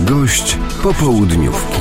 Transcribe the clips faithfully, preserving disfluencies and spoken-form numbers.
Gość popołudniówki.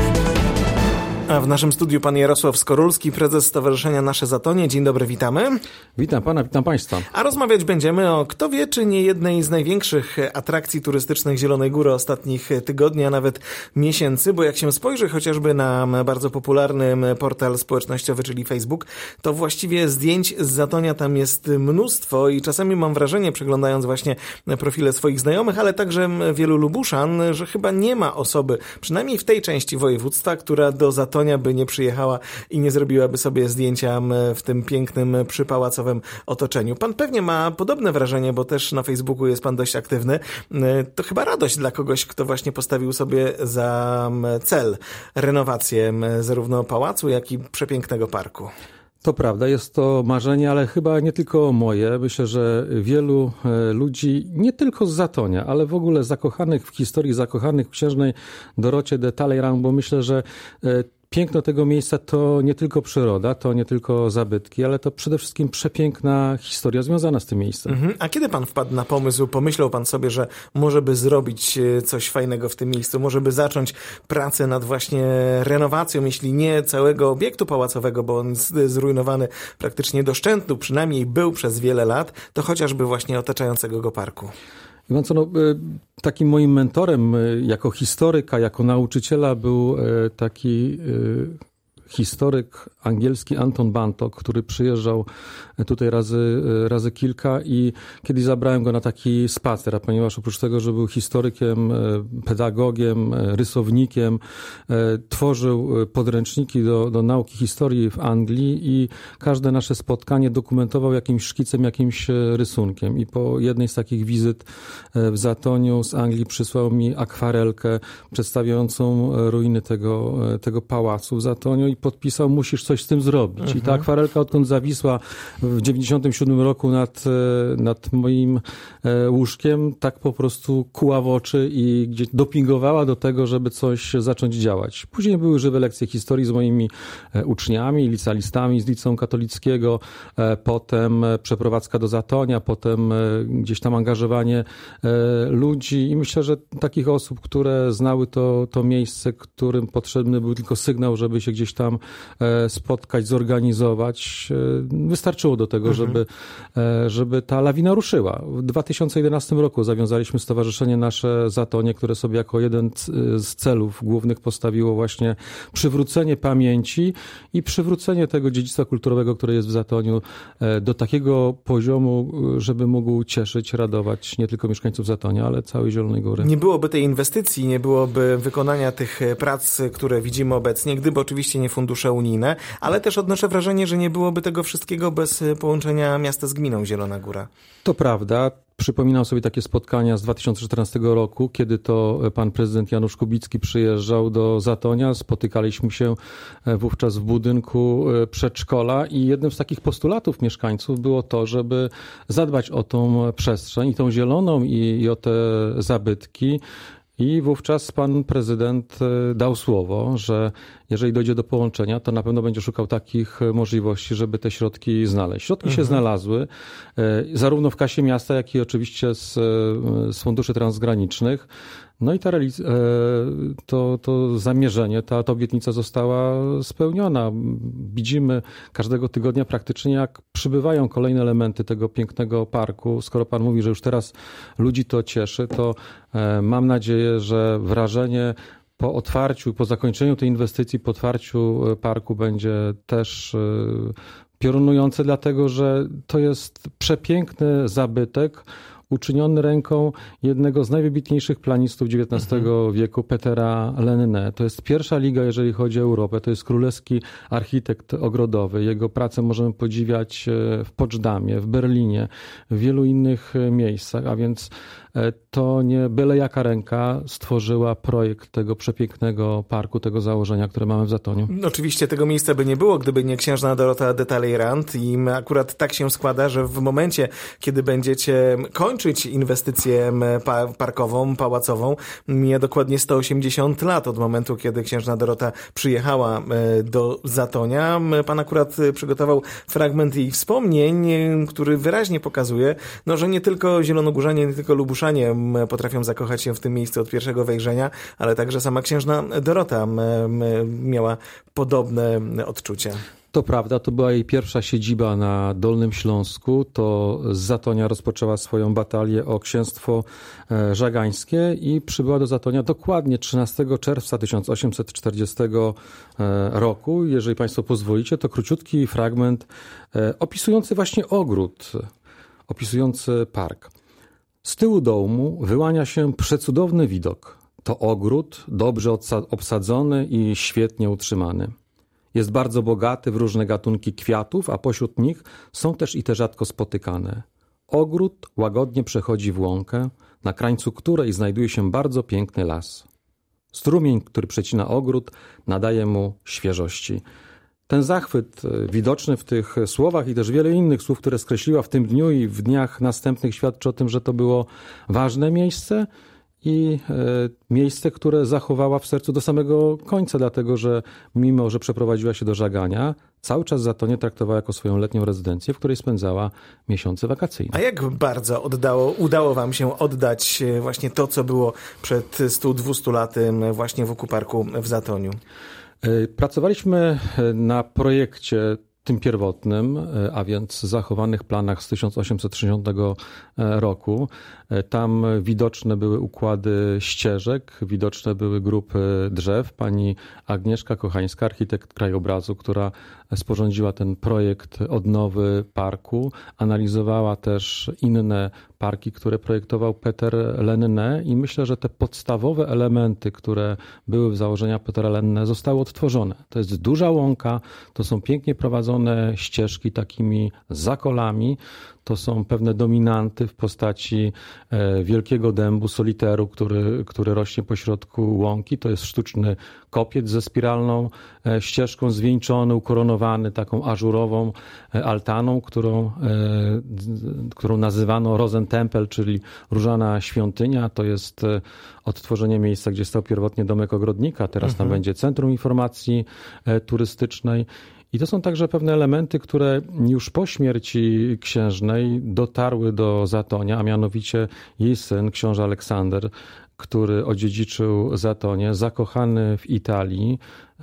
A w naszym studiu pan Jarosław Skorulski, prezes Stowarzyszenia Nasze Zatonie. Dzień dobry, witamy. Witam pana, witam państwa. A rozmawiać będziemy o, kto wie, czy nie jednej z największych atrakcji turystycznych Zielonej Góry ostatnich tygodni, a nawet miesięcy, bo jak się spojrzy chociażby na bardzo popularny portal społecznościowy, czyli Facebook, to właściwie zdjęć z Zatonia tam jest mnóstwo i czasami mam wrażenie, przeglądając właśnie profile swoich znajomych, ale także wielu Lubuszan, że chyba nie ma osoby, przynajmniej w tej części województwa, która do Zatonia by nie przyjechała i nie zrobiłaby sobie zdjęcia w tym pięknym, przypałacowym otoczeniu. Pan pewnie ma podobne wrażenie, bo też na Facebooku jest pan dość aktywny. To chyba radość dla kogoś, kto właśnie postawił sobie za cel renowację zarówno pałacu, jak i przepięknego parku. To prawda, jest to marzenie, ale chyba nie tylko moje. Myślę, że wielu ludzi, nie tylko z Zatonia, ale w ogóle zakochanych w historii, zakochanych w księżnej Dorocie de Talleyrand, bo myślę, że piękno tego miejsca to nie tylko przyroda, to nie tylko zabytki, ale to przede wszystkim przepiękna historia związana z tym miejscem. Mhm. A kiedy pan wpadł na pomysł, pomyślał pan sobie, że może by zrobić coś fajnego w tym miejscu, może by zacząć pracę nad właśnie renowacją, jeśli nie całego obiektu pałacowego, bo on jest zrujnowany praktycznie do szczętu, przynajmniej był przez wiele lat, to chociażby właśnie otaczającego go parku. Więc no, takim moim mentorem jako historyka, jako nauczyciela był taki historyk angielski Anton Bantock, który przyjeżdżał tutaj razy, razy kilka i kiedyś zabrałem go na taki spacer, a ponieważ oprócz tego, że był historykiem, pedagogiem, rysownikiem, tworzył podręczniki do, do nauki historii w Anglii i każde nasze spotkanie dokumentował jakimś szkicem, jakimś rysunkiem. I po jednej z takich wizyt w Zatoniu z Anglii przysłał mi akwarelkę przedstawiającą ruiny tego, tego pałacu w Zatoniu i podpisał: musisz coś z tym zrobić. Mhm. I ta akwarelka, odkąd zawisła w dziewięćdziesiątym siódmym roku nad, nad moim łóżkiem, tak po prostu kuła w oczy i gdzieś dopingowała do tego, żeby coś zacząć działać. Później były żywe lekcje historii z moimi uczniami, licealistami z liceum katolickiego, potem przeprowadzka do Zatonia, potem gdzieś tam angażowanie ludzi i myślę, że takich osób, które znały to, to miejsce, którym potrzebny był tylko sygnał, żeby się gdzieś tam spotkać, zorganizować, wystarczyło do tego, mhm. żeby, żeby ta lawina ruszyła. W dwa tysiące jedenastym roku zawiązaliśmy Stowarzyszenie Nasze Zatonie, które sobie jako jeden z celów głównych postawiło właśnie przywrócenie pamięci i przywrócenie tego dziedzictwa kulturowego, które jest w Zatoniu, do takiego poziomu, żeby mógł cieszyć, radować nie tylko mieszkańców Zatonia, ale całej Zielonej Góry. Nie byłoby tej inwestycji, nie byłoby wykonania tych prac, które widzimy obecnie, gdyby oczywiście nie fundusze unijne, ale też odnoszę wrażenie, że nie byłoby tego wszystkiego bez połączenia miasta z gminą Zielona Góra. To prawda. Przypominam sobie takie spotkania z dwa tysiące czternastego roku, kiedy to pan prezydent Janusz Kubicki przyjeżdżał do Zatonia. Spotykaliśmy się wówczas w budynku przedszkola i jednym z takich postulatów mieszkańców było to, żeby zadbać o tą przestrzeń i tą zieloną i, i o te zabytki. I wówczas pan prezydent dał słowo, że jeżeli dojdzie do połączenia, to na pewno będzie szukał takich możliwości, żeby te środki znaleźć. Środki mhm. się znalazły, zarówno w kasie miasta, jak i oczywiście z, z funduszy transgranicznych. No i ta realiz- to, to zamierzenie, ta, ta obietnica została spełniona. Widzimy każdego tygodnia praktycznie, jak przybywają kolejne elementy tego pięknego parku. Skoro pan mówi, że już teraz ludzi to cieszy, to mam nadzieję, że wrażenie po otwarciu, po zakończeniu tej inwestycji, po otwarciu parku będzie też piorunujące, dlatego że to jest przepiękny zabytek, uczyniony ręką jednego z najwybitniejszych planistów dziewiętnastego mhm. wieku, Petera Lenné. To jest pierwsza liga, jeżeli chodzi o Europę. To jest królewski architekt ogrodowy. Jego pracę możemy podziwiać w Poczdamie, w Berlinie, w wielu innych miejscach, a więc to nie byle jaka ręka stworzyła projekt tego przepięknego parku, tego założenia, które mamy w Zatoniu. Oczywiście tego miejsca by nie było, gdyby nie księżna Dorota de Talleyrand i akurat tak się składa, że w momencie, kiedy będziecie kończyć zakończyć inwestycję pa- parkową, pałacową, mija dokładnie sto osiemdziesiąt lat od momentu, kiedy księżna Dorota przyjechała do Zatonia. Pan akurat przygotował fragment jej wspomnień, który wyraźnie pokazuje, no, że nie tylko zielonogórzanie, nie tylko lubuszanie potrafią zakochać się w tym miejscu od pierwszego wejrzenia, ale także sama księżna Dorota miała podobne odczucia. To prawda, to była jej pierwsza siedziba na Dolnym Śląsku. To z Zatonia rozpoczęła swoją batalię o księstwo żagańskie i przybyła do Zatonia dokładnie trzynastego czerwca tysiąc osiemset czterdziestego roku. Jeżeli Państwo pozwolicie, to króciutki fragment opisujący właśnie ogród, opisujący park. Z tyłu domu wyłania się przecudowny widok. To ogród dobrze obsadzony i świetnie utrzymany. Jest bardzo bogaty w różne gatunki kwiatów, a pośród nich są też i te rzadko spotykane. Ogród łagodnie przechodzi w łąkę, na krańcu której znajduje się bardzo piękny las. Strumień, który przecina ogród, nadaje mu świeżości. Ten zachwyt widoczny w tych słowach i też wiele innych słów, które skreśliła w tym dniu i w dniach następnych, świadczy o tym, że to było ważne miejsce i e, miejsce, które zachowała w sercu do samego końca, dlatego że mimo, że przeprowadziła się do Żagania, cały czas Zatonie traktowała jako swoją letnią rezydencję, w której spędzała miesiące wakacyjne. A jak bardzo oddało, udało wam się oddać właśnie to, co było przed stu dwustu laty właśnie wokół parku w Zatoniu? Pracowaliśmy na projekcie tym pierwotnym, a więc zachowanych planach z tysiąc osiemset sześćdziesiątego roku. Tam widoczne były układy ścieżek, widoczne były grupy drzew. Pani Agnieszka Kochańska, architekt krajobrazu, która sporządziła ten projekt odnowy parku, analizowała też inne parki, które projektował Peter Lenne i myślę, że te podstawowe elementy, które były w założeniach Petera Lenne, zostały odtworzone. To jest duża łąka, to są pięknie prowadzone ścieżki takimi zakolami, to są pewne dominanty w postaci wielkiego dębu, soliteru, który, który rośnie pośrodku łąki. To jest sztuczny kopiec ze spiralną ścieżką, zwieńczony, ukoronowany taką ażurową altaną, którą, którą nazywano Rosentempel, czyli Różana Świątynia. To jest odtworzenie miejsca, gdzie stał pierwotnie domek ogrodnika. Teraz mhm. tam będzie Centrum Informacji Turystycznej. I to są także pewne elementy, które już po śmierci księżnej dotarły do Zatonia, a mianowicie jej syn, książę Aleksander, który odziedziczył Zatonię, zakochany w Italii,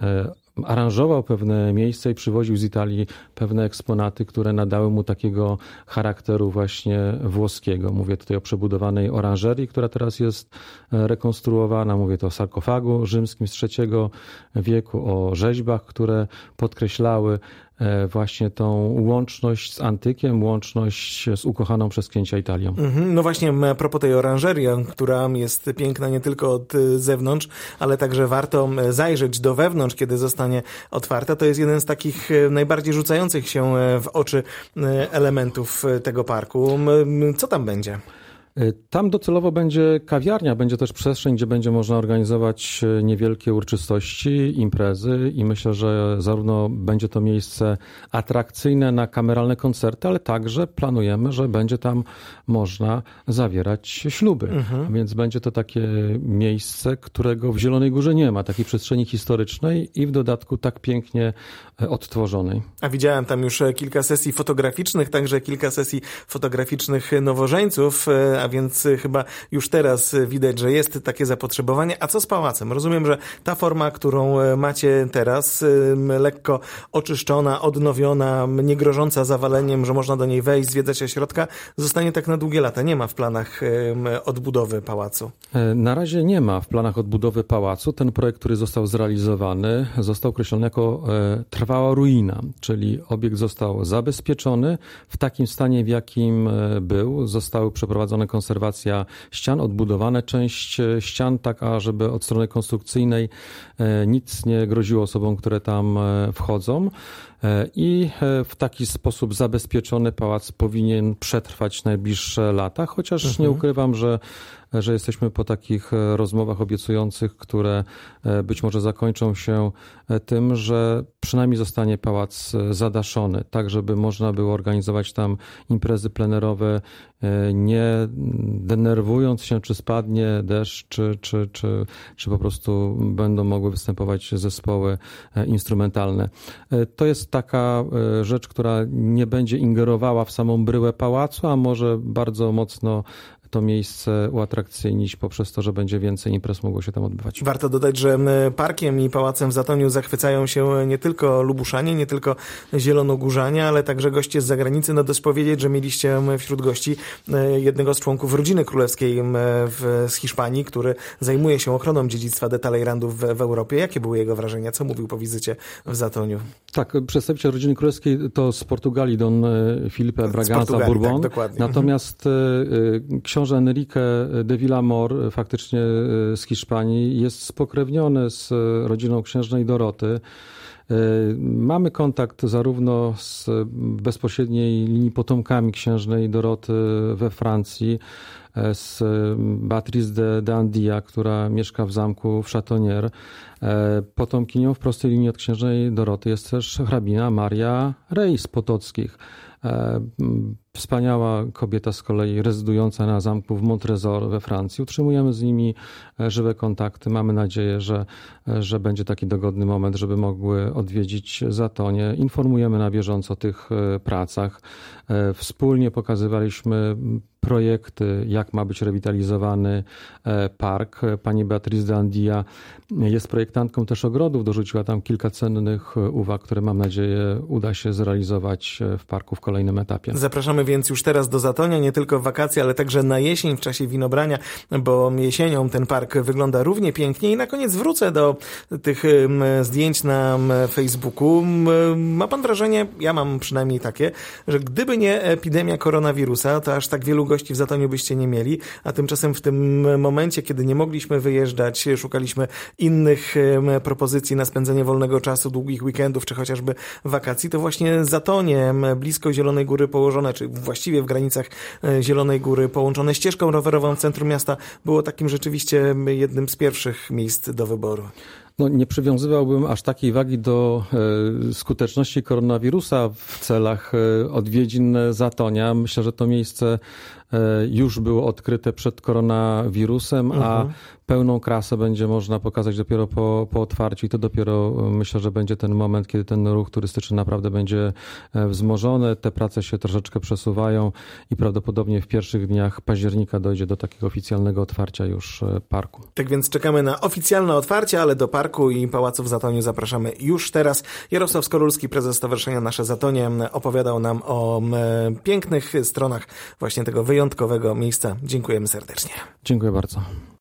aranżował pewne miejsca i przywoził z Italii pewne eksponaty, które nadały mu takiego charakteru właśnie włoskiego. Mówię tutaj o przebudowanej oranżerii, która teraz jest rekonstruowana. Mówię to o sarkofagu rzymskim z trzeciego wieku, o rzeźbach, które podkreślały właśnie tą łączność z antykiem, łączność z ukochaną przez księcia Italią. Mm-hmm. No właśnie, a propos tej oranżerii, która jest piękna nie tylko od zewnątrz, ale także warto zajrzeć do wewnątrz, kiedy zostanie otwarta. To jest jeden z takich najbardziej rzucających się w oczy elementów tego parku. Co tam będzie? Tam docelowo będzie kawiarnia, będzie też przestrzeń, gdzie będzie można organizować niewielkie uroczystości, imprezy i myślę, że zarówno będzie to miejsce atrakcyjne na kameralne koncerty, ale także planujemy, że będzie tam można zawierać śluby. Mhm. Więc będzie to takie miejsce, którego w Zielonej Górze nie ma, takiej przestrzeni historycznej i w dodatku tak pięknie odtworzonej. A widziałem tam już kilka sesji fotograficznych, także kilka sesji fotograficznych nowożeńców, a więc chyba już teraz widać, że jest takie zapotrzebowanie. A co z pałacem? Rozumiem, że ta forma, którą macie teraz, lekko oczyszczona, odnowiona, nie grożąca zawaleniem, że można do niej wejść, zwiedzać ośrodka, zostanie tak na długie lata. Nie ma w planach odbudowy pałacu. Na razie nie ma w planach odbudowy pałacu. Ten projekt, który został zrealizowany, został określony jako trwała ruina, czyli obiekt został zabezpieczony w takim stanie, w jakim był. Zostały przeprowadzone konserwacja ścian, odbudowane część ścian, tak a żeby od strony konstrukcyjnej nic nie groziło osobom, które tam wchodzą. i w taki sposób zabezpieczony pałac powinien przetrwać najbliższe lata, chociaż mhm. nie ukrywam, że że jesteśmy po takich rozmowach obiecujących, które być może zakończą się tym, że przynajmniej zostanie pałac zadaszony, tak żeby można było organizować tam imprezy plenerowe, nie denerwując się, czy spadnie deszcz, czy, czy, czy, czy po prostu będą mogły występować zespoły instrumentalne. To jest taka rzecz, która nie będzie ingerowała w samą bryłę pałacu, a może bardzo mocno to miejsce uatrakcyjnić poprzez to, że będzie więcej imprez mogło się tam odbywać. Warto dodać, że parkiem i pałacem w Zatoniu zachwycają się nie tylko Lubuszanie, nie tylko zielonogórzanie, ale także goście z zagranicy. No dość powiedzieć, że mieliście wśród gości jednego z członków rodziny królewskiej w, z Hiszpanii, który zajmuje się ochroną dziedzictwa de Talleyrandów w, w Europie. Jakie były jego wrażenia? Co mówił po wizycie w Zatoniu? Tak, przedstawiciel rodziny królewskiej to z Portugalii Don Felipe Braganza Bourbon. Tak, dokładnie. Natomiast mhm. książę Enrique de Villamor, faktycznie z Hiszpanii, jest spokrewniony z rodziną księżnej Doroty. Mamy kontakt zarówno z bezpośredniej linii potomkami księżnej Doroty we Francji, z Beatrice de, de Andia, która mieszka w zamku w Châteauneuf. Potomkinią w prostej linii od księżnej Doroty jest też hrabina Maria Rej z Potockich. Wspaniała kobieta z kolei rezydująca na zamku w Montresor we Francji. Utrzymujemy z nimi żywe kontakty. Mamy nadzieję, że, że będzie taki dogodny moment, żeby mogły odwiedzić Zatonię. Informujemy na bieżąco o tych pracach. Wspólnie pokazywaliśmy projekty, jak ma być rewitalizowany park. Pani Beatrice de Andia jest projektantką też ogrodów, dorzuciła tam kilka cennych uwag, które mam nadzieję uda się zrealizować w parku w kolejnym etapie. Zapraszamy więc już teraz do Zatonia, nie tylko w wakacje, ale także na jesień w czasie winobrania, bo jesienią ten park wygląda równie pięknie. I na koniec wrócę do tych zdjęć na Facebooku. Ma pan wrażenie, ja mam przynajmniej takie, że gdyby nie epidemia koronawirusa, to aż tak wielu gości w Zatoniu byście nie mieli, a tymczasem w tym momencie, kiedy nie mogliśmy wyjeżdżać, szukaliśmy innych propozycji na spędzenie wolnego czasu, długich weekendów, czy chociażby wakacji, to właśnie Zatonie, blisko Zielonej Góry położone, czy właściwie w granicach Zielonej Góry połączone ścieżką rowerową w centrum miasta, było takim rzeczywiście jednym z pierwszych miejsc do wyboru. No, nie przywiązywałbym aż takiej wagi do e, skuteczności koronawirusa w celach e, odwiedzin Zatonia. Myślę, że to miejsce e, już było odkryte przed koronawirusem, mhm. a pełną krasę będzie można pokazać dopiero po, po otwarciu i to dopiero myślę, że będzie ten moment, kiedy ten ruch turystyczny naprawdę będzie wzmożony. Te prace się troszeczkę przesuwają i prawdopodobnie w pierwszych dniach października dojdzie do takiego oficjalnego otwarcia już parku. Tak więc czekamy na oficjalne otwarcie, ale do parku i pałacu w Zatoniu zapraszamy już teraz. Jarosław Skorulski, prezes Stowarzyszenia Nasze Zatonie, opowiadał nam o pięknych stronach właśnie tego wyjątkowego miejsca. Dziękujemy serdecznie. Dziękuję bardzo.